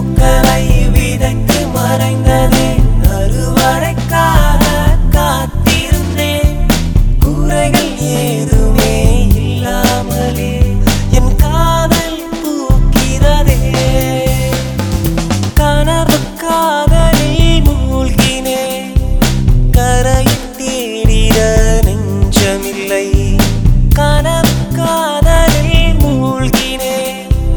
பூக்களை விதைத்து மறைந்ததே அறுவடைக்காக காத்திருந்தேன் குறைகள் ஏதுமே இல்லாமலே என் காதல் பூக்கிறதே கனவு காதலில் மூழ்கினேன் கரையை தேடிட நெஞ்சமில்லை கனவு காதலில் மூழ்கினேன்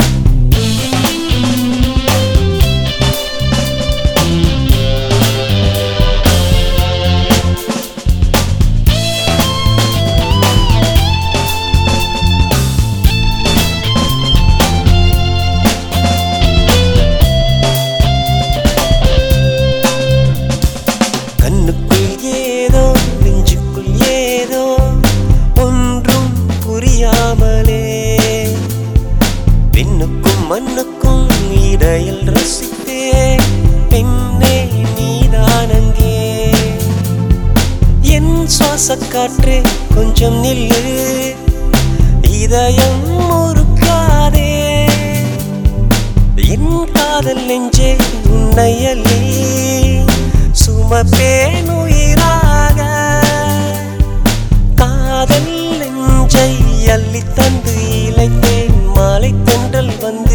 கண்ணுக்குள் ஏதோ நெஞ்சுக்குள் ஏதோ ஒன்றும் புரியாமலே பெண்ணுக்கும் மண்ணுக்கும் இடையில் ரசித்தே பெண்ணே நீதானங்கே என் சுவாசக்காற்றே கொஞ்சம் நில்லு இதயம் முறுக்காதே என் காதல் நெஞ்சே உன்னை அள்ளி சுமப்பேன் உயிராக காதல் நெஞ்சை அள்ளி தந்து இளைத்தேன் மாலை தென்றல் வந்து